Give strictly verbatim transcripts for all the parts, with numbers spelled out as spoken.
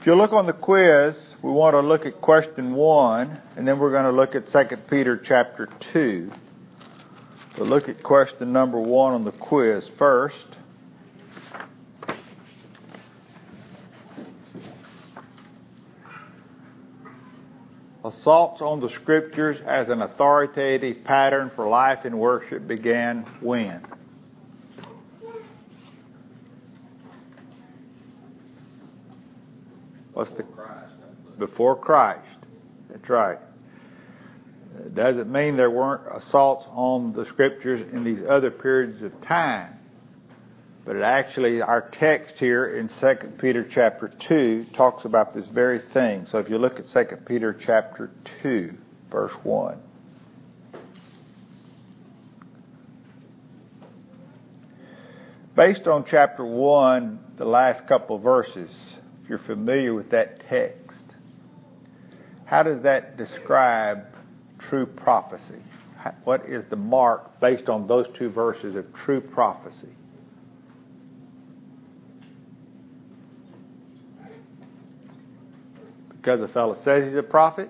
If you look on the quiz, we want to look at question one, and then we're going to look at Second Peter chapter two. We'll look at question number one on the quiz first. Assaults on the Scriptures as an authoritative pattern for life and worship began when? What's the before Christ? That's right. It doesn't mean there weren't assaults on the Scriptures in these other periods of time. But it actually, our text here in Second Peter chapter two talks about this very thing. So if you look at Second Peter chapter two, verse one. Based on chapter one, the last couple of verses, if you're familiar with that text, how does that describe true prophecy? What is the mark based on those two verses of true prophecy? Because the fellow says he's a prophet?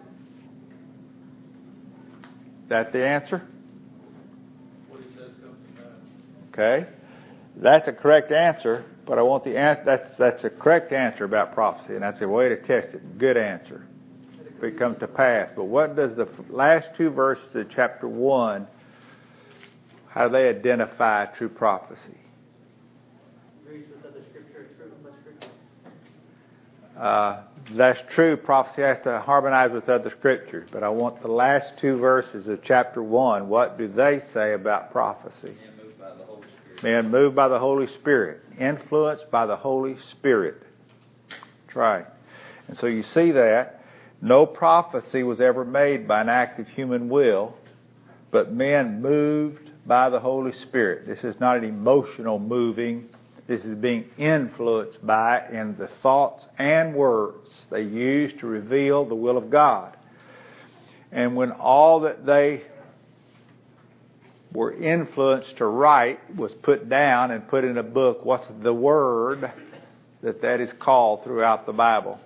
Is that the answer? What he says comes to pass. Okay. That's a correct answer, but I want the answer. That's that's a correct answer about prophecy, and that's a way to test it. Good answer. If it comes to pass. But what does the last two verses of chapter one, how do they identify true prophecy? Agrees with other scripture, true with scripture. Uh, that's true. Prophecy has to harmonize with other scriptures. But I want the last two verses of chapter one. What do they say about prophecy? Man moved by the Holy Spirit. Man moved by the Holy Spirit. Influenced by the Holy Spirit. That's right. And so you see that. No prophecy was ever made by an act of human will, but men moved by the Holy Spirit. This is not an emotional moving. This is being influenced by in the thoughts and words they use to reveal the will of God. And when all that they were influenced to write was put down and put in a book, what's the word that that is called throughout the Bible?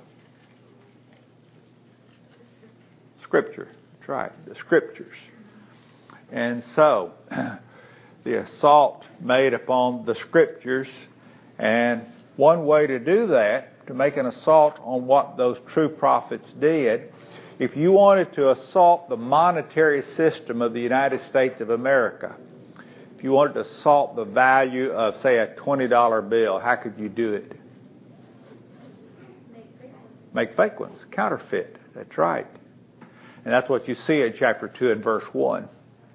Scripture. That's right, the Scriptures. And so, the assault made upon the Scriptures, and one way to do that, to make an assault on what those true prophets did, if you wanted to assault the monetary system of the United States of America, if you wanted to assault the value of, say, a twenty dollar bill, how could you do it? Make fake ones. Make fake ones, counterfeit. That's right. And that's what you see in chapter two and verse one.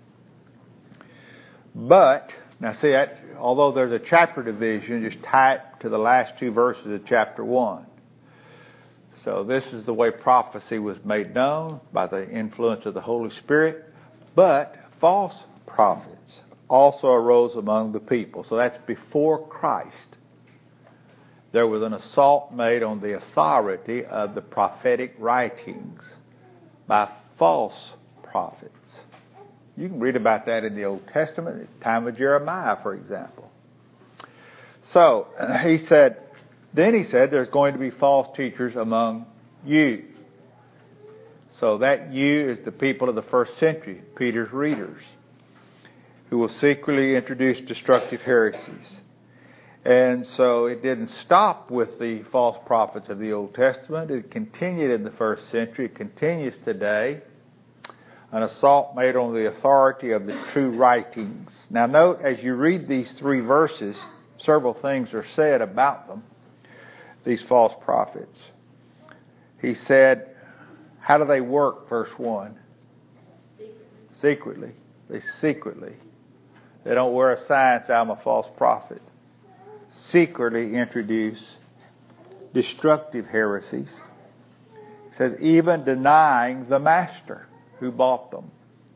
But, now see that, although there's a chapter division, just tie it to the last two verses of chapter one. So this is the way prophecy was made known by the influence of the Holy Spirit. But false prophets also arose among the people. So that's before Christ. There was an assault made on the authority of the prophetic writings by false prophets. You can read about that in the Old Testament, at the time of Jeremiah, for example. So, he said, then he said, there's going to be false teachers among you. So that you is the people of the first century, Peter's readers, who will secretly introduce destructive heresies. And so it didn't stop with the false prophets of the Old Testament. It continued in the first century. It continues today. An assault made on the authority of the true writings. Now note, as you read these three verses, several things are said about them, these false prophets. He said, how do they work, verse one? Secretly. Secretly. They secretly. They don't wear a sign saying, I'm a false prophet. Secretly introduce destructive heresies. It says, even denying the master who bought them.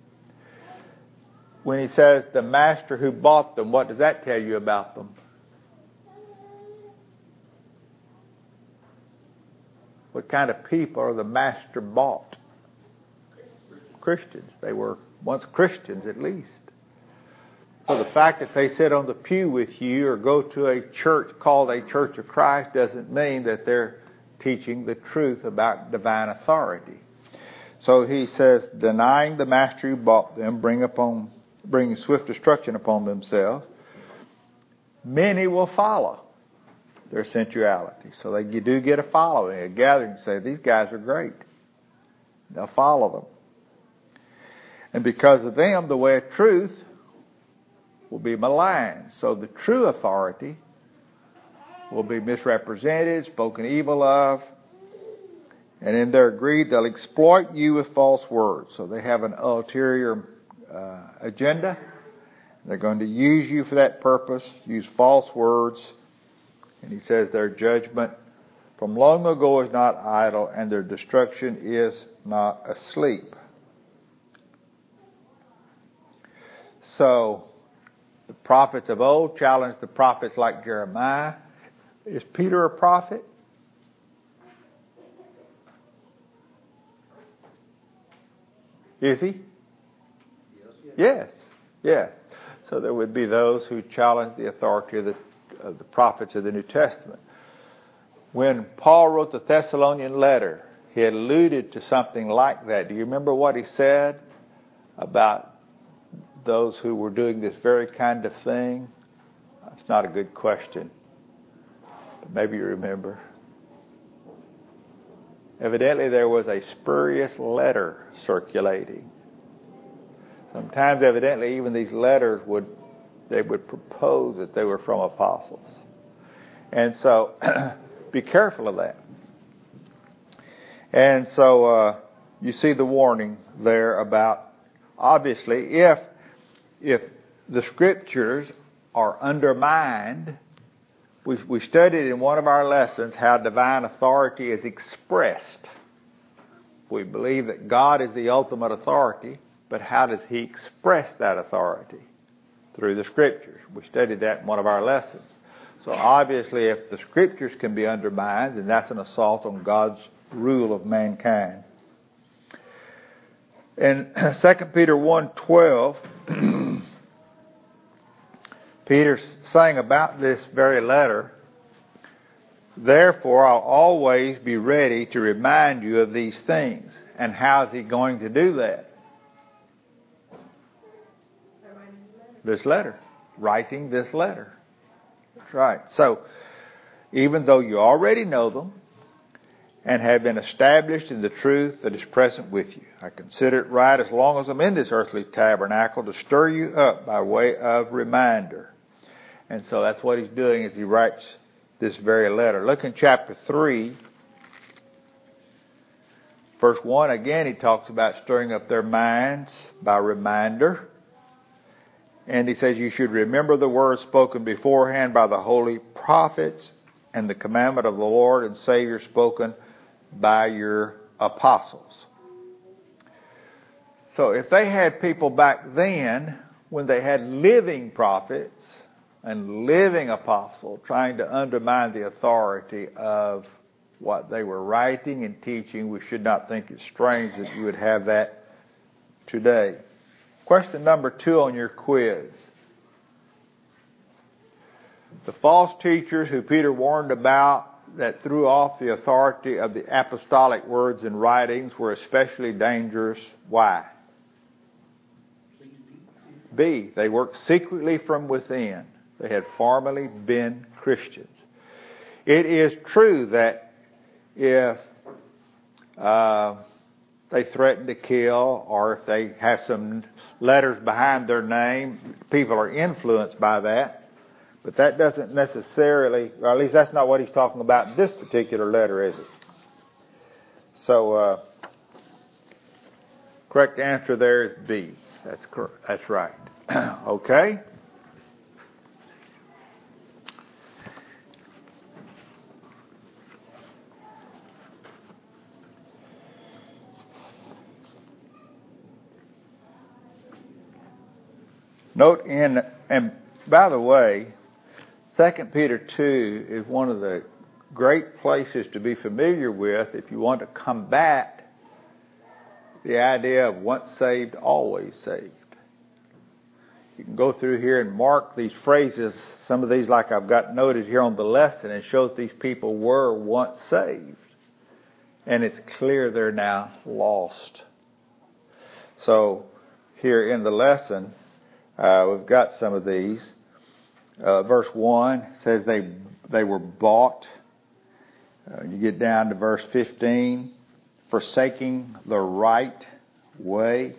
When he says the master who bought them, what does that tell you about them? What kind of people are the master bought? Christians. They were once Christians at least. So the fact that they sit on the pew with you or go to a church called a Church of Christ doesn't mean that they're teaching the truth about divine authority. So he says, denying the master who bought them, bring upon, bring swift destruction upon themselves. Many will follow their sensuality. So they you do get a following, a gathering to say, these guys are great. They'll follow them. And because of them, the way of truth will be maligned. So the true authority will be misrepresented, spoken evil of, and in their greed, they'll exploit you with false words. So they have an ulterior uh, agenda. They're going to use you for that purpose, use false words. And he says their judgment from long ago is not idle, and their destruction is not asleep. So the prophets of old challenged the prophets like Jeremiah. Is Peter a prophet? Is he? Yes. Yes. Yes. So there would be those who challenge the authority of the, of the prophets of the New Testament. When Paul wrote the Thessalonian letter, he alluded to something like that. Do you remember what he said about those who were doing this very kind of thing? That's not a good question, but maybe you remember. Evidently, there was a spurious letter circulating. Sometimes, evidently, even these letters would they would propose that they were from apostles, and so be careful of that. And so uh, you see the warning there about, obviously, if if the scriptures are undermined. We, we studied in one of our lessons how divine authority is expressed. We believe that God is the ultimate authority, but how does He express that authority? Through the Scriptures. We studied that in one of our lessons. So obviously if the Scriptures can be undermined, then that's an assault on God's rule of mankind. In Second Peter one twelve, Peter's saying about this very letter, therefore I'll always be ready to remind you of these things. And how is he going to do that? This letter. Writing this letter. That's right. So, even though you already know them and have been established in the truth that is present with you, I consider it right, as long as I'm in this earthly tabernacle, to stir you up by way of reminder. And so that's what he's doing as he writes this very letter. Look in chapter three, verse one. Again, he talks about stirring up their minds by reminder. And he says, you should remember the words spoken beforehand by the holy prophets and the commandment of the Lord and Savior spoken by your apostles. So if they had people back then, when they had living prophets and living apostles trying to undermine the authority of what they were writing and teaching, we should not think it strange that you would have that today. Question number two on your quiz. The false teachers who Peter warned about that threw off the authority of the apostolic words and writings were especially dangerous. Why? B. They worked secretly from within. They had formerly been Christians. It is true that if uh, they threaten to kill, or if they have some letters behind their name, people are influenced by that. But that doesn't necessarily, or at least that's not what he's talking about in this particular letter, is it? So, uh, correct answer there is B. That's correct. That's right. Okay. Note in, and by the way, Second Peter two is one of the great places to be familiar with if you want to combat the idea of once saved, always saved. you can go through here and mark these phrases, some of these like I've got noted here on the lesson, and show that these people were once saved. And it's clear they're now lost. So here in the lesson, uh, we've got some of these. Uh, verse one says they they were bought. Uh, you get down to verse fifteen, forsaking the right way.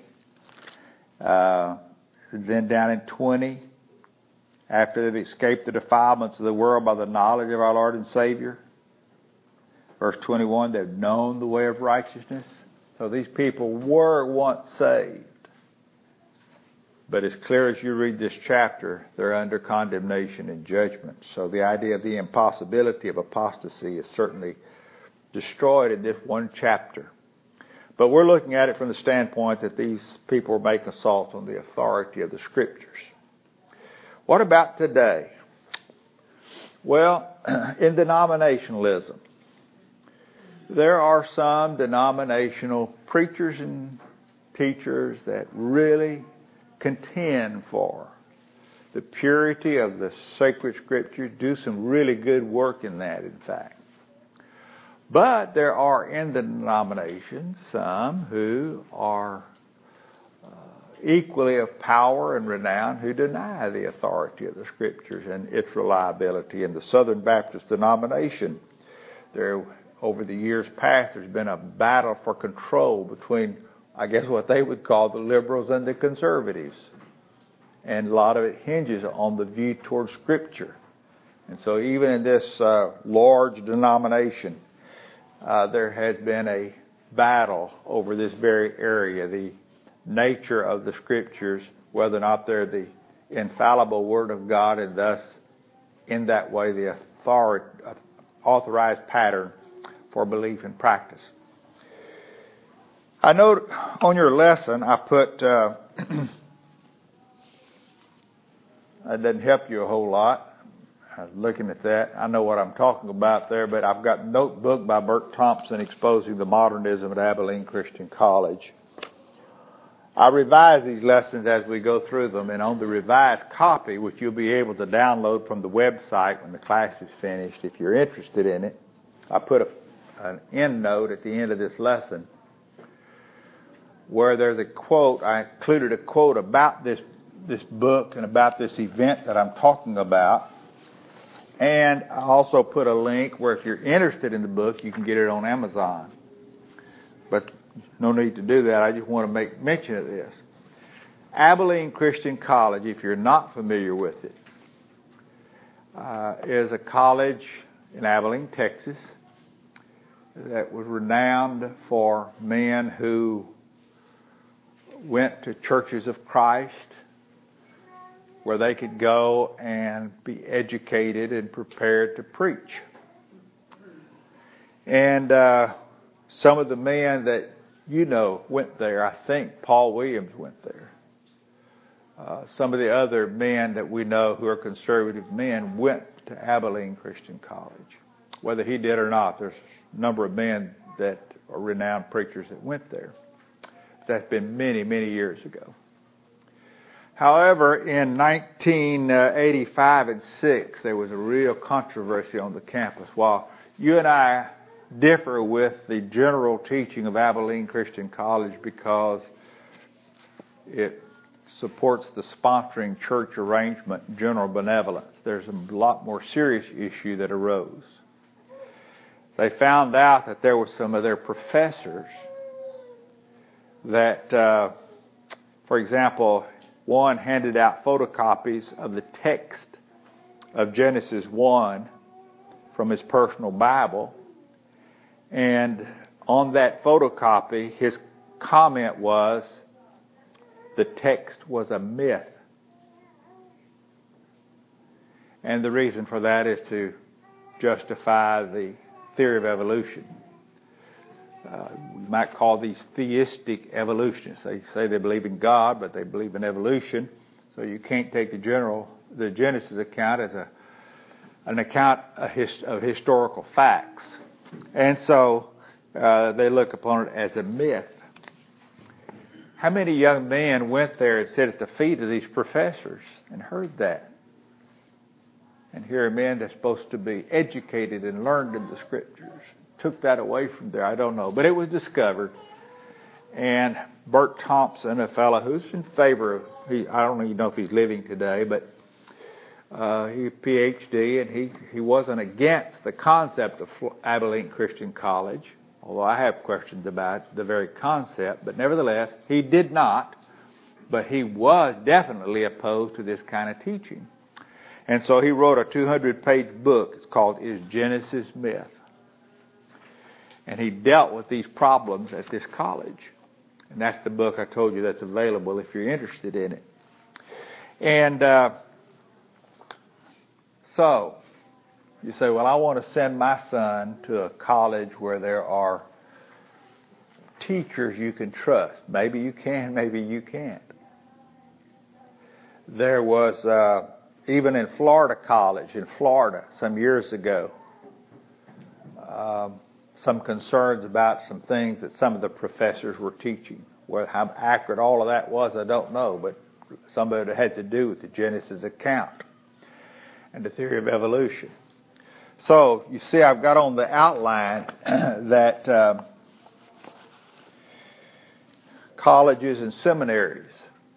Uh, then down in twenty, after they've escaped the defilements of the world by the knowledge of our Lord and Savior. Verse twenty-one, they've known the way of righteousness. So these people were once saved. But as clear as you read this chapter, they're under condemnation and judgment. So the idea of the impossibility of apostasy is certainly destroyed in this one chapter. But we're looking at it from the standpoint that these people are making assault on the authority of the Scriptures. What about today? Well, in denominationalism, there are some denominational preachers and teachers that really contend for the purity of the sacred Scriptures, do some really good work in that, in fact. But there are in the denominations some who are uh, equally of power and renown who deny the authority of the Scriptures and its reliability. In the Southern Baptist denomination, there, over the years past, there's been a battle for control between, I guess, what they would call the liberals and the conservatives. And a lot of it hinges on the view towards Scripture. And so even in this uh, large denomination, uh, there has been a battle over this very area, the nature of the Scriptures, whether or not they're the infallible Word of God, and thus, in that way, the author- authorized pattern for belief and practice. I know on your lesson I put, uh, that doesn't help you a whole lot. I was looking at that. I know what I'm talking about there, but I've got a notebook by Bert Thompson exposing the modernism at Abilene Christian College. I revise these lessons as we go through them, and on the revised copy, which you'll be able to download from the website when the class is finished, if you're interested in it, I put a, an end note at the end of this lesson where there's a quote. I included a quote about this this book and about this event that I'm talking about. And I also put a link where if you're interested in the book, you can get it on Amazon. But no need to do that. I just want to make mention of this. Abilene Christian College, if you're not familiar with it, uh, is a college in Abilene, Texas, that was renowned for men who went to churches of Christ where they could go and be educated and prepared to preach. And uh, some of the men that you know went there, I think Paul Williams went there. Uh, some of the other men that we know who are conservative men went to Abilene Christian College. Whether he did or not, there's a number of men that are renowned preachers that went there. That's been many, many years ago. However, in nineteen eighty-five and six, there was a real controversy on the campus. While you and I differ with the general teaching of Abilene Christian College because it supports the sponsoring church arrangement, general benevolence, there's a lot more serious issue that arose. They found out that there were some of their professors that, uh, for example, one handed out photocopies of the text of Genesis one from his personal Bible. And on that photocopy, his comment was, the text was a myth. And the reason for that is to justify the theory of evolution. Uh, we might call these theistic evolutionists. They say they believe in God, but they believe in evolution. So you can't take the general, the Genesis account as a an account of, his, of historical facts. And so uh, they look upon it as a myth. How many young men went there and sat at the feet of these professors and heard that? And here are men that's supposed to be educated and learned in the Scriptures. Took that away from there, I don't know. But it was discovered. And Bert Thompson, a fellow who's in favor of, he, I don't even know if he's living today, but uh, he a P H D, and he, he wasn't against the concept of Abilene Christian College, although I have questions about the very concept. But nevertheless, he did not, but he was definitely opposed to this kind of teaching. And so he wrote a two hundred page book. It's called Is Genesis Myth? And he dealt with these problems at this college. And that's the book I told you that's available if you're interested in it. And uh, so you say, well, I want to send my son to a college where there are teachers you can trust. Maybe you can, maybe you can't. There was, uh, even in Florida College, in Florida, some years ago, um, some concerns about some things that some of the professors were teaching. Well, how accurate all of that was, I don't know, but some of it had to do with the Genesis account and the theory of evolution. So, you see, I've got on the outline that uh, colleges and seminaries,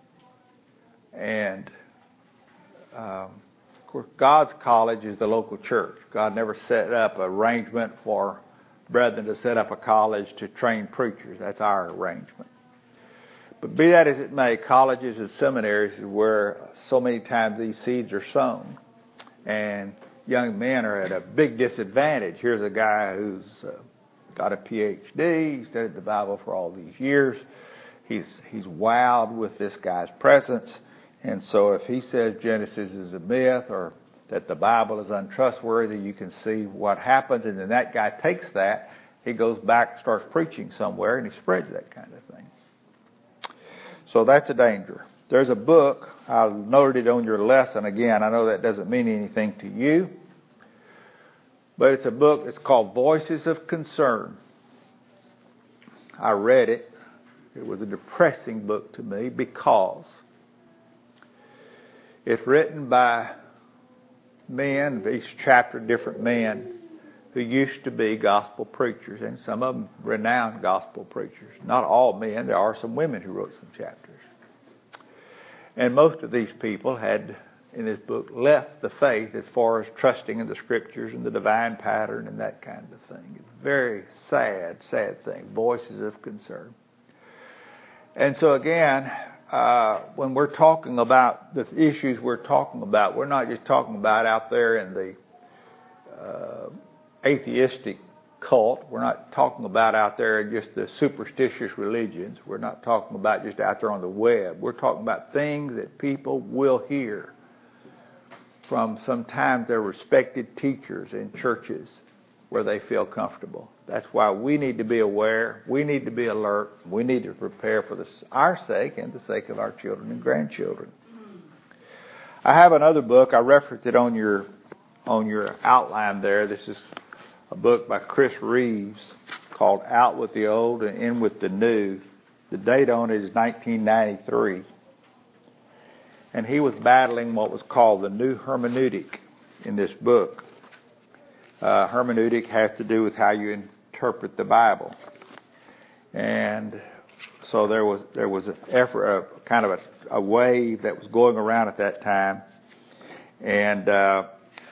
and um, of course, God's college is the local church. God never set up an arrangement for brethren to set up a college to train preachers. That's our arrangement. But be that as it may, colleges and seminaries is where so many times these seeds are sown. And young men are at a big disadvantage. Here's a guy who's uh, got a P H D. He's studied the Bible for all these years. He's he's wowed with this guy's presence. And so if he says Genesis is a myth or that the Bible is untrustworthy, you can see what happens. And then that guy takes that, he goes back, starts preaching somewhere, and he spreads that kind of thing. So that's a danger. There's a book, I noted it on your lesson. Again, I know that doesn't mean anything to you, but it's a book, it's called Voices of Concern. I read it. It was a depressing book to me because it's written by men, each chapter different men, who used to be gospel preachers, and some of them renowned gospel preachers. Not all men, there are some women who wrote some chapters. And most of these people had, in this book, left the faith as far as trusting in the Scriptures and the divine pattern and that kind of thing. It's a very sad, sad thing. Voices of concern. And so again, uh, when we're talking about the issues we're talking about, we're not just talking about out there in the uh, atheistic cult. We're not talking about out there in just the superstitious religions. We're not talking about just out there on the web. We're talking about things that people will hear from sometimes their respected teachers in churches where they feel comfortable. That's why we need to be aware. We need to be alert. We need to prepare for this, our sake and the sake of our children and grandchildren. I have another book. I referenced it on your on your outline there. This is a book by Chris Reeves called Out with the Old and In with the New. The date on it is nineteen ninety-three. And he was battling what was called the new hermeneutic in this book. Uh, hermeneutic has to do with how you interpret the Bible. And so there was there was an effort, a, kind of a, a wave that was going around at that time. And uh,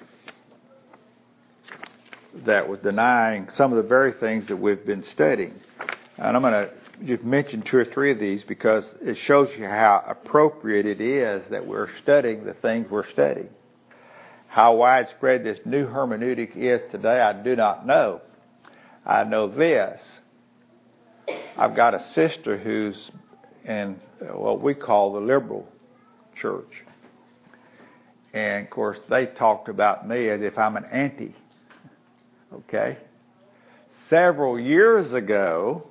that was denying some of the very things that we've been studying. And I'm going to just mention two or three of these because it shows you how appropriate it is that we're studying the things we're studying. How widespread this new hermeneutic is today, I do not know. I know this. I've got a sister who's in what we call the liberal church. And, of course, they talked about me as if I'm an anti. Okay? Several years ago,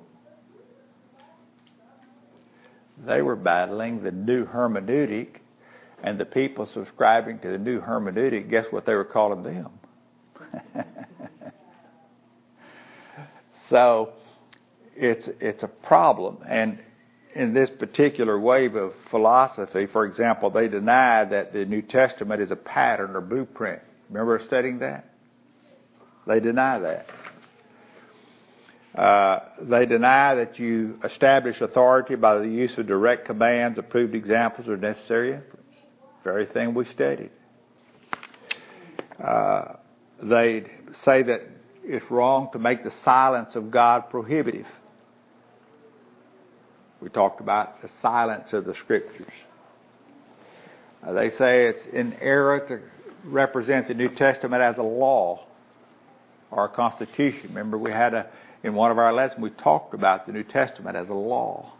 they were battling the new hermeneutic, and the people subscribing to the new hermeneutic, guess what they were calling them? So, it's it's a problem. And in this particular wave of philosophy, for example, they deny that the New Testament is a pattern or blueprint. Remember studying that? They deny that. Uh, they deny that you establish authority by the use of direct commands, approved examples, or necessary inference. Very thing we studied. Uh, they say that it's wrong to make the silence of God prohibitive. We talked about the silence of the Scriptures. Uh, they say it's in error to represent the New Testament as a law or a constitution. Remember, we had a in one of our lessons we talked about the New Testament as a law,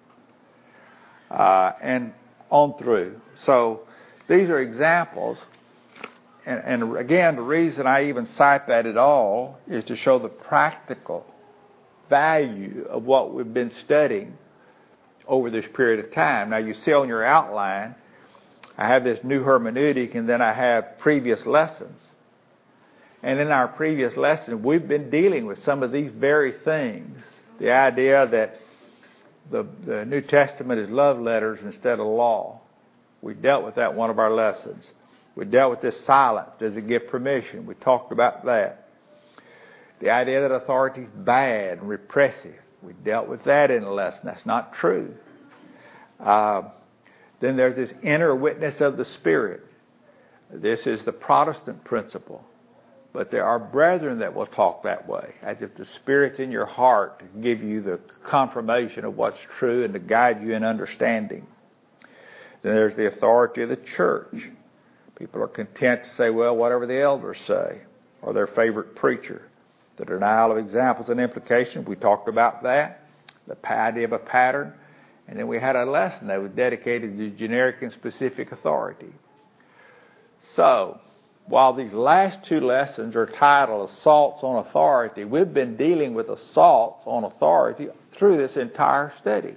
uh, and on through. So these are examples, and, and again, the reason I even cite that at all is to show the practical value of what we've been studying over this period of time. Now, you see on your outline, I have this new hermeneutic, and then I have previous lessons. And in our previous lesson, we've been dealing with some of these very things. The idea that the, the New Testament is love letters instead of law. We dealt with that in one of our lessons. We dealt with this silence. Does it give permission? We talked about that. The idea that authority is bad and repressive. We dealt with that in a lesson. That's not true. Uh, then there's this inner witness of the Spirit. This is the Protestant principle. But there are brethren that will talk that way, as if the Spirit's in your heart to give you the confirmation of what's true and to guide you in understanding. Then there's the authority of the church. People are content to say, well, whatever the elders say, or their favorite preacher. The denial of examples and implications, we talked about that. The idea of a pattern. And then we had a lesson that was dedicated to generic and specific authority. So, while these last two lessons are titled Assaults on Authority, we've been dealing with assaults on authority through this entire study.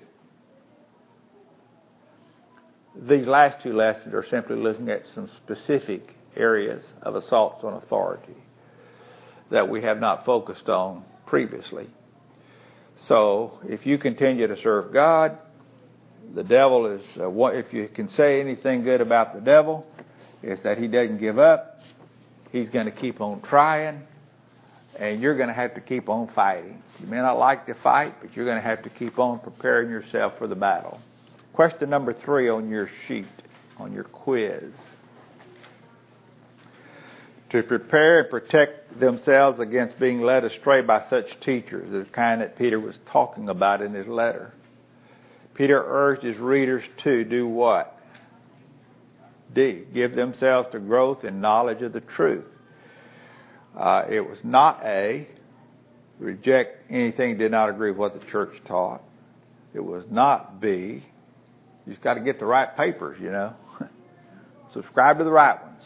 These last two lessons are simply looking at some specific areas of assaults on authority that we have not focused on previously. So, if you continue to serve God, the devil is, uh, if you can say anything good about the devil, is that he doesn't give up. He's going to keep on trying, and you're going to have to keep on fighting. You may not like to fight, but you're going to have to keep on preparing yourself for the battle. Question number three on your sheet, on your quiz. To prepare and protect themselves against being led astray by such teachers, the kind that Peter was talking about in his letter. Peter urged his readers to do what? D. Give themselves to growth in knowledge of the truth. Uh, it was not A. Reject anything that did not agree with what the church taught. It was not B. You just got to get the right papers, you know. Subscribe to the right ones.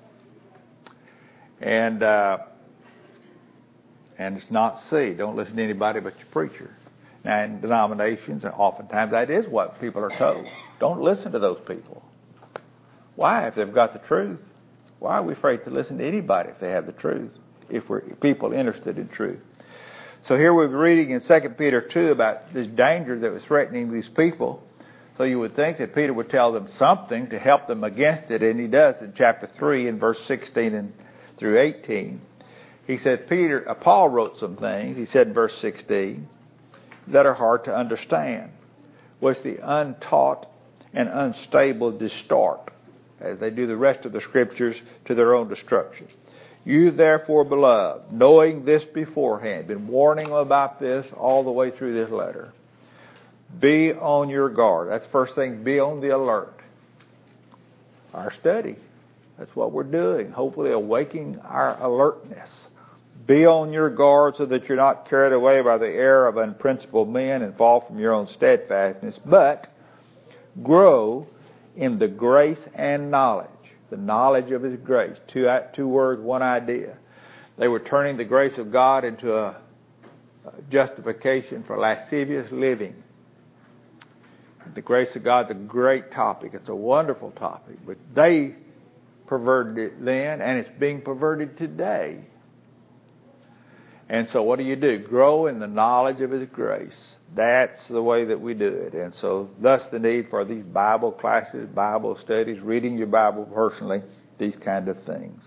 And uh, and it's not C. Don't listen to anybody but your preacher. Now, in denominations, and oftentimes that is what people are told. Don't listen to those people. Why? If they've got the truth. Why are we afraid to listen to anybody if they have the truth? If we're people interested in truth. So here we're reading in Second Peter two about this danger that was threatening these people. So you would think that Peter would tell them something to help them against it, and he does in chapter three in verse sixteen and through eighteen. He said, Peter, uh, Paul wrote some things, he said in verse sixteen, that are hard to understand, which the untaught and unstable distort, as they do the rest of the Scriptures, to their own destruction. You therefore, beloved, knowing this beforehand, been warning them about this all the way through this letter, be on your guard. That's the first thing, be on the alert. Our study, that's what we're doing, hopefully awakening our alertness. Be on your guard so that you're not carried away by the error of unprincipled men and fall from your own steadfastness, but grow in the grace and knowledge, the knowledge of His grace. Two, two words, one idea. They were turning the grace of God into a justification for lascivious living. The grace of God's a great topic. It's a wonderful topic. But they perverted it then, and it's being perverted today. And so what do you do? Grow in the knowledge of His grace. That's the way that we do it. And so thus the need for these Bible classes, Bible studies, reading your Bible personally, these kind of things.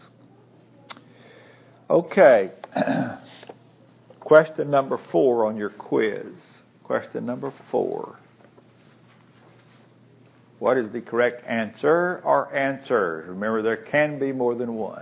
Okay. Question number four on your quiz. Question number four. What is the correct answer or answers? Remember, there can be more than one.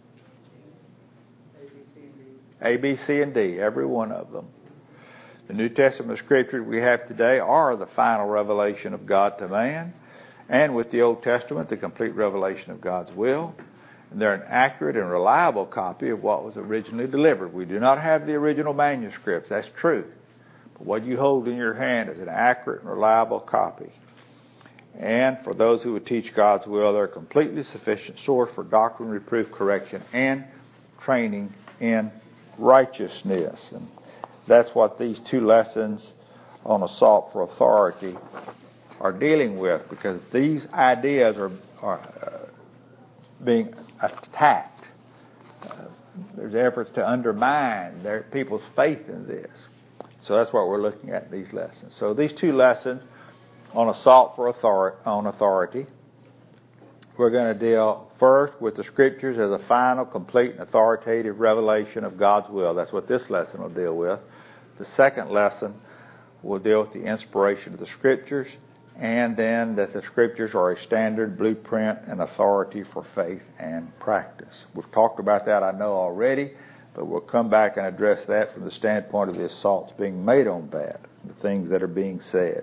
A, B, C, and D, every one of them. The New Testament scriptures we have today are the final revelation of God to man, and with the Old Testament, the complete revelation of God's will. And they're an accurate and reliable copy of what was originally delivered. We do not have the original manuscripts, that's true. But what you hold in your hand is an accurate and reliable copy. And for those who would teach God's will, they're a completely sufficient source for doctrine, reproof, correction, and training in righteousness. And that's what these two lessons on assault for authority are dealing with, because these ideas are, are uh, being attacked. Uh, there's efforts to undermine their people's faith in this. So that's what we're looking at in these lessons. So these two lessons on assault for authority, on authority, we're going to deal first with the Scriptures as a final, complete, and authoritative revelation of God's will. That's what this lesson will deal with. The second lesson will deal with the inspiration of the Scriptures, and then that the Scriptures are a standard, blueprint, and authority for faith and practice. We've talked about that, I know, already, but we'll come back and address that from the standpoint of the assaults being made on that, the things that are being said.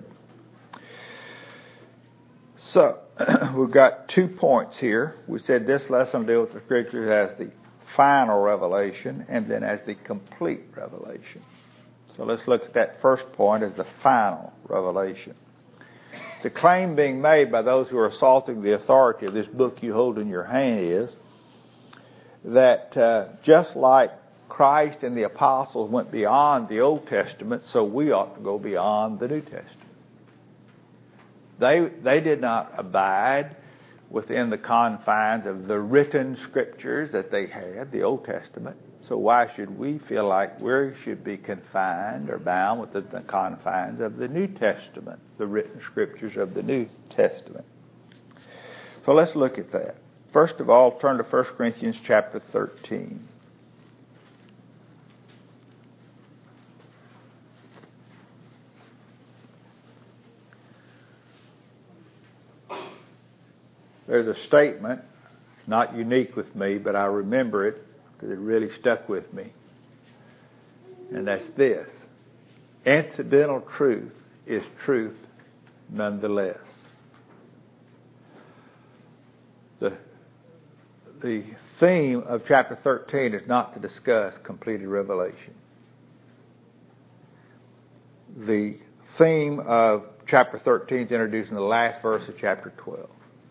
So, we've got two points here. We said this lesson will deal with the Scriptures as the final revelation and then as the complete revelation. So let's look at that first point as the final revelation. The claim being made by those who are assaulting the authority of this book you hold in your hand is that uh, just like Christ and the apostles went beyond the Old Testament, so we ought to go beyond the New Testament. They they did not abide within the confines of the written scriptures that they had, the Old Testament. So why should we feel like we should be confined or bound within the confines of the New Testament, the written scriptures of the New Testament? So let's look at that. First of all, turn to First Corinthians chapter thirteen. There's a statement. It's not unique with me, but I remember it because it really stuck with me. And that's this. Incidental truth is truth nonetheless. The, the theme of chapter thirteen is not to discuss completed revelation. The theme of chapter thirteen is introduced in the last verse of chapter twelve.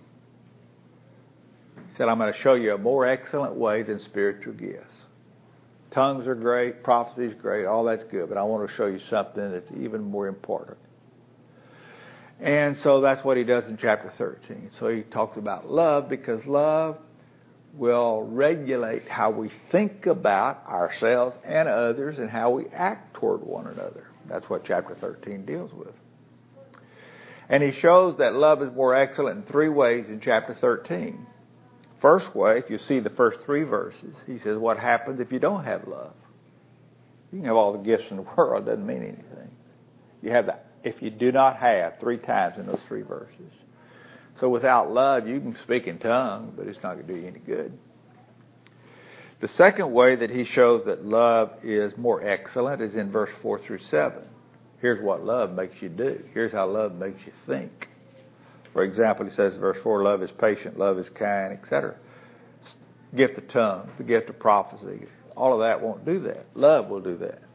He said, I'm going to show you a more excellent way than spiritual gifts. Tongues are great, prophecy is great, all that's good, but I want to show you something that's even more important. And so that's what he does in chapter thirteen. So he talks about love, because love will regulate how we think about ourselves and others and how we act toward one another. That's what chapter thirteen deals with. And he shows that love is more excellent in three ways in chapter thirteen. First way, if you see the first three verses, he says, what happens if you don't have love? You can have all the gifts in the world, it doesn't mean anything. You have that. If you do not have, three times in those three verses. So without love, you can speak in tongues, but it's not going to do you any good. The second way that he shows that love is more excellent is in verse four through seven. Here's what love makes you do. Here's how love makes you think. For example, he says in verse four, love is patient, love is kind, et cetera. Gift of tongues, the gift of prophecy, all of that won't do that. Love will do that.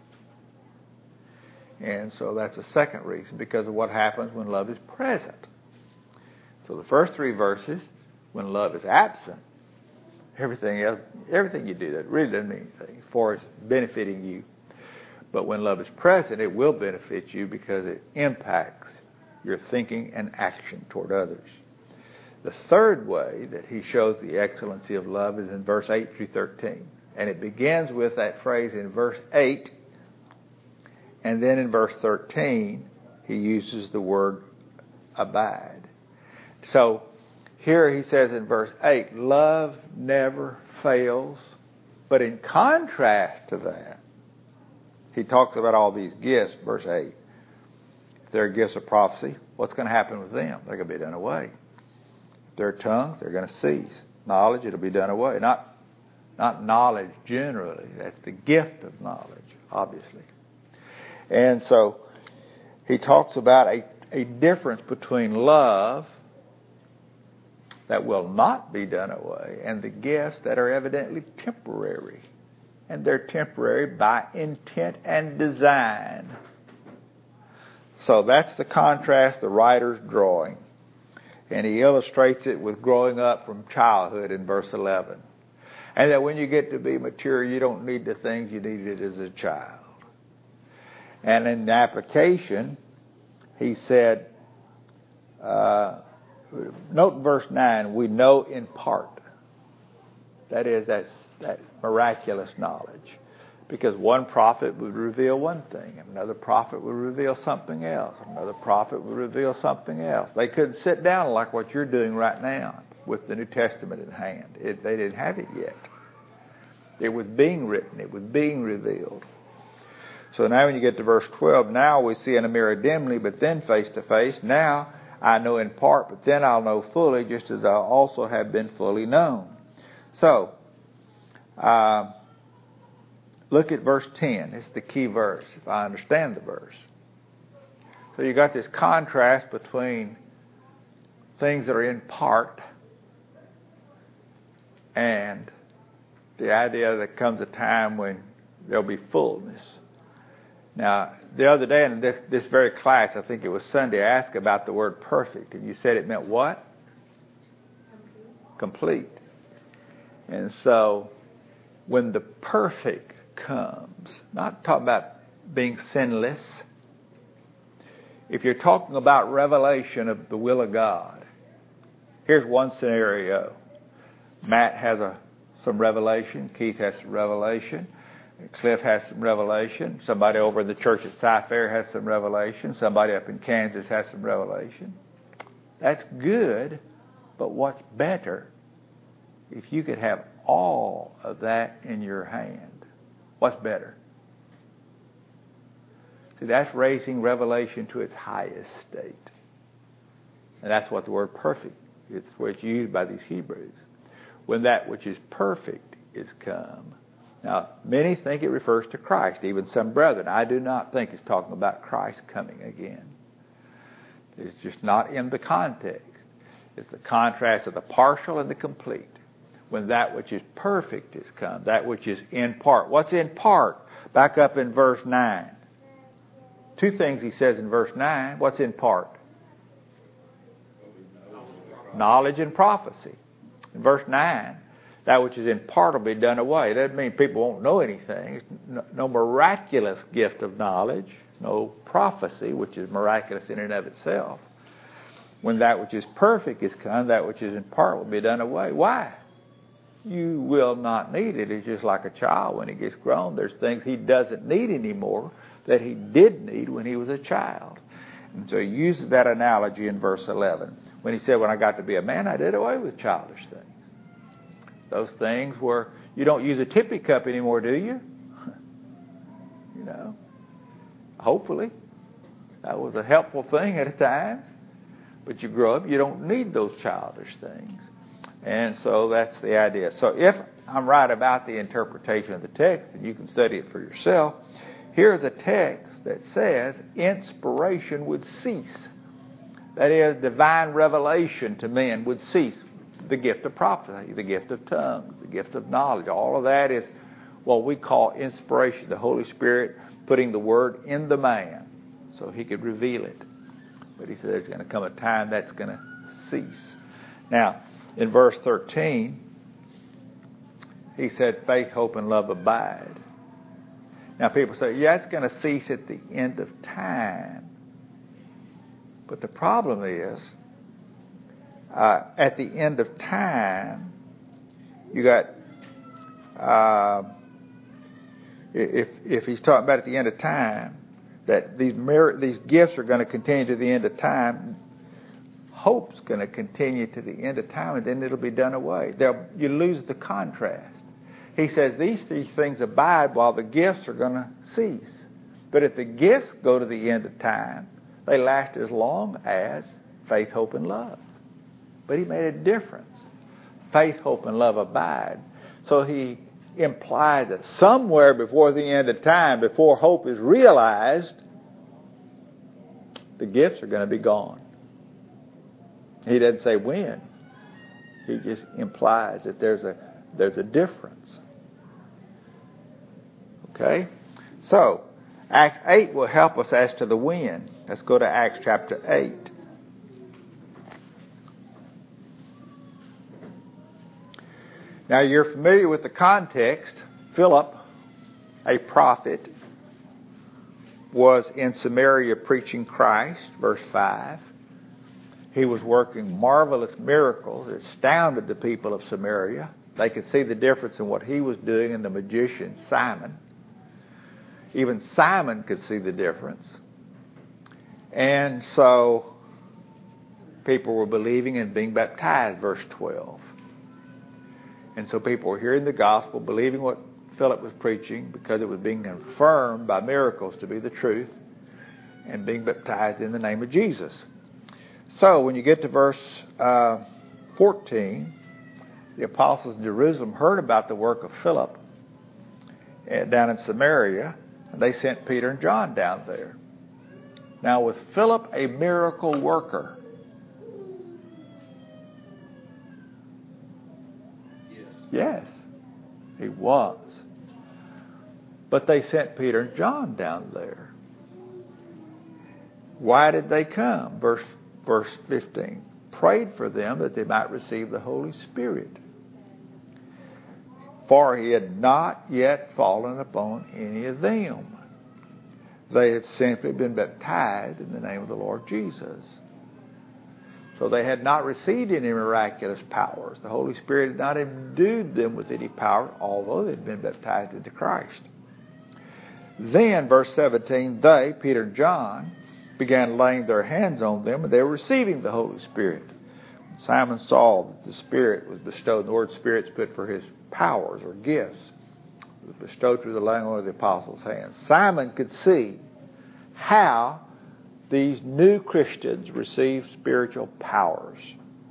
And so that's a second reason, because of what happens when love is present. So the first three verses, when love is absent, everything else, everything you do, that really doesn't mean anything as far as benefiting you. But when love is present, it will benefit you because it impacts your thinking and action toward others. The third way that he shows the excellency of love is in verse eight through thirteen. And it begins with that phrase in verse eight. And then in verse thirteen, he uses the word abide. So here he says in verse eight, love never fails. But in contrast to that, he talks about all these gifts, verse eight. If they're gifts of prophecy, what's going to happen with them? They're going to be done away. If they're tongues, they're going to cease. Knowledge, it'll be done away. Not, not knowledge generally. That's the gift of knowledge, obviously. And so he talks about a, a difference between love that will not be done away and the gifts that are evidently temporary. And they're temporary by intent and design. So that's the contrast the writer's drawing. And he illustrates it with growing up from childhood in verse eleven. And that when you get to be mature, you don't need the things you needed as a child. And in the application, he said, uh, note verse nine, we know in part. That is, that's that miraculous knowledge. Because one prophet would reveal one thing, another prophet would reveal something else, another prophet would reveal something else. They couldn't sit down like what you're doing right now with the New Testament in hand. It, they didn't have it yet. It was being written. It was being revealed. So now when you get to verse twelve, now we see in a mirror dimly, but then face to face. Now I know in part, but then I'll know fully, just as I also have been fully known. So, uh, look at verse ten. It's the key verse, if I understand the verse. So you got this contrast between things that are in part and the idea that comes a time when there'll be fullness. Now, the other day in this, this very class, I think it was Sunday, I asked about the word perfect, and you said it meant what? Complete. Complete. And so, when the perfect comes, not talking about being sinless, if you're talking about revelation of the will of God, here's one scenario. Matt has a some revelation, Keith has some revelation, Cliff has some revelation. Somebody over in the church at Cy-Fair has some revelation. Somebody up in Kansas has some revelation. That's good, but what's better if you could have all of that in your hand? What's better? See, that's raising revelation to its highest state. And that's what the word perfect, it's where it's used by these Hebrews. When that which is perfect is come. Now, many think it refers to Christ, even some brethren. I do not think it's talking about Christ coming again. It's just not in the context. It's the contrast of the partial and the complete. When that which is perfect is come, that which is in part. What's in part? Back up in verse nine. Two things he says in verse nine. What's in part? Knowledge and prophecy. In verse nine, that which is in part will be done away. That doesn't mean people won't know anything. No, no miraculous gift of knowledge, no prophecy, which is miraculous in and of itself. When that which is perfect is come, that which is in part will be done away. Why? You will not need it. It's just like a child when he gets grown. There's things he doesn't need anymore that he did need when he was a child. And so he uses that analogy in verse eleven. When he said, when I got to be a man, I did away with childish things. Those things where you don't use a tippy cup anymore, do you? You know, hopefully. That was a helpful thing at a time. But you grow up, you don't need those childish things. And so that's the idea. So if I'm right about the interpretation of the text, and you can study it for yourself, here's a text that says inspiration would cease. That is, divine revelation to men would cease. The gift of prophecy, the gift of tongues, the gift of knowledge, all of that is what we call inspiration, the Holy Spirit putting the word in the man so he could reveal it. But he said there's going to come a time that's going to cease. Now, in verse thirteen, he said, faith, hope, and love abide. Now, people say, yeah, it's going to cease at the end of time. But the problem is, uh, at the end of time, you got uh, if if he's talking about at the end of time, that these merit, these gifts are going to continue to the end of time, hope's going to continue to the end of time, and then it'll be done away. They'll, you lose the contrast. He says these three things abide while the gifts are going to cease. But if the gifts go to the end of time, they last as long as faith, hope, and love. But he made a difference. Faith, hope, and love abide. So he implied that somewhere before the end of time, before hope is realized, the gifts are going to be gone. He doesn't say when. He just implies that there's a there's a difference. Okay? So, Acts eight will help us as to the when. Let's go to Acts chapter eight. Now, you're familiar with the context. Philip, a prophet, was in Samaria preaching Christ, verse five. He was working marvelous miracles. It astounded the people of Samaria. They could see the difference in what he was doing and the magician Simon. Even Simon could see the difference. And so people were believing and being baptized, verse twelve. And so people were hearing the gospel, believing what Philip was preaching because it was being confirmed by miracles to be the truth, and being baptized in the name of Jesus. So when you get to verse uh, fourteen, the apostles in Jerusalem heard about the work of Philip down in Samaria, and they sent Peter and John down there. Now, was Philip a miracle worker? Yes, he was. But they sent Peter and John down there. Why did they come? Verse, verse fifteen. Prayed for them that they might receive the Holy Spirit. For he had not yet fallen upon any of them. They had simply been baptized in the name of the Lord Jesus. So they had not received any miraculous powers. The Holy Spirit had not endued them with any power, although they had been baptized into Christ. Then, verse seventeen, they, Peter and John, began laying their hands on them, and they were receiving the Holy Spirit. Simon saw that the Spirit was bestowed. The word Spirit is put for his powers or gifts. It was bestowed through the laying on of the apostles' hands. Simon could see how these new Christians received spiritual powers.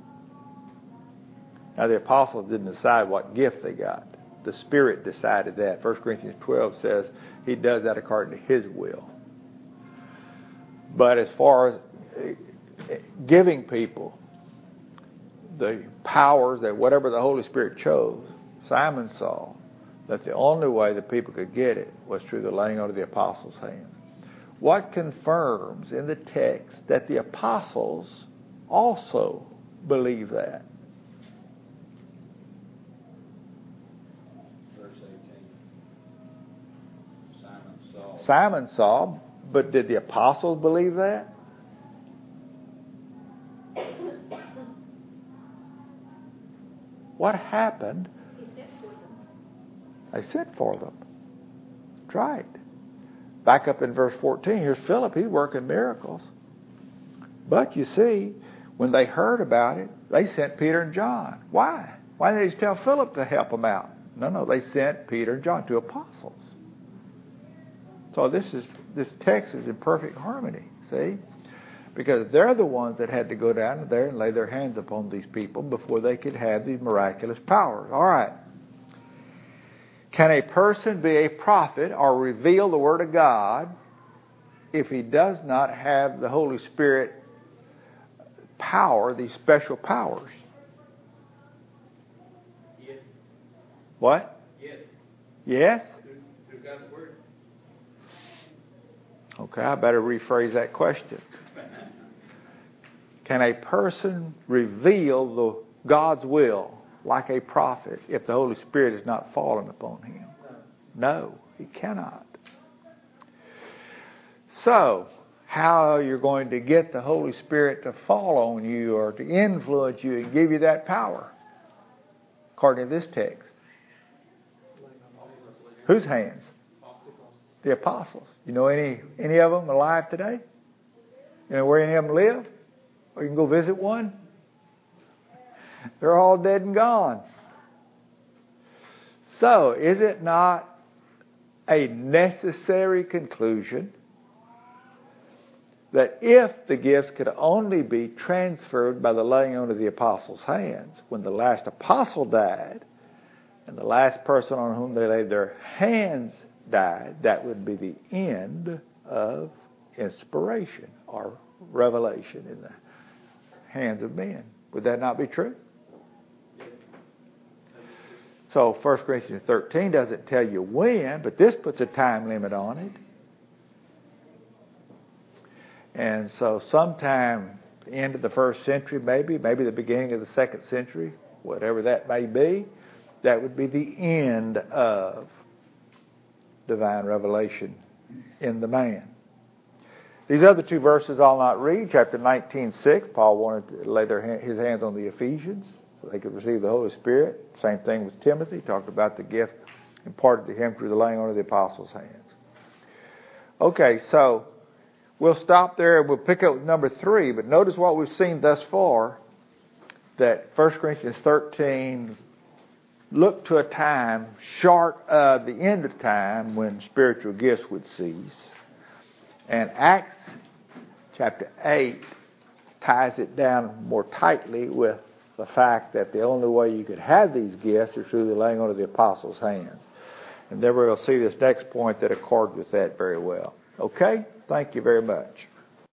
Now, the apostles didn't decide what gift they got. The Spirit decided that. First Corinthians twelve says he does that according to his will. But as far as giving people the powers that whatever the Holy Spirit chose, Simon saw that the only way that people could get it was through the laying on of the apostles' hands. What confirms in the text that the apostles also believe that? Verse eighteen. Simon saw. Simon saw, but did the apostles believe that? What happened? They sent for them. That's right. Back up in verse fourteen, here's Philip. He's working miracles. But you see, when they heard about it, they sent Peter and John. Why? Why didn't they just tell Philip to help them out? No, no, they sent Peter and John, two apostles. So this is this text is in perfect harmony, see? Because they're the ones that had to go down there and lay their hands upon these people before they could have these miraculous powers. All right. Can a person be a prophet or reveal the Word of God if he does not have the Holy Spirit power, these special powers? Yes. What? Yes. Yes? Through God's Word. Okay, I better rephrase that question. Can a person reveal the God's will like a prophet if the Holy Spirit has not fallen upon him? No, he cannot. So, how you're going to get the Holy Spirit to fall on you or to influence you and give you that power? According to this text. Whose hands? The apostles. You know any any of them alive today? You know where any of them live? Or you can go visit one? They're all dead and gone. So, is it not a necessary conclusion that if the gifts could only be transferred by the laying on of the apostles' hands, when the last apostle died and the last person on whom they laid their hands died, that would be the end of inspiration or revelation in the hands of men. Would that not be true? So First Corinthians thirteen doesn't tell you when, but this puts a time limit on it. And so sometime the end of the first century, maybe, maybe the beginning of the second century, whatever that may be, that would be the end of divine revelation in the man. These other two verses I'll not read. Chapter nineteen six, Paul wanted to lay their, his hands on the Ephesians so they could receive the Holy Spirit. Same thing with Timothy. He talked about the gift imparted to him through the laying on of the apostles' hands. Okay, so we'll stop there. We'll pick up with number three. But notice what we've seen thus far, that First Corinthians thirteen looked to a time short of the end of time when spiritual gifts would cease. And Acts chapter eight ties it down more tightly with the fact that the only way you could have these gifts is through the laying on of the apostles' hands. And then we'll see this next point that accords with that very well. Okay? Thank you very much.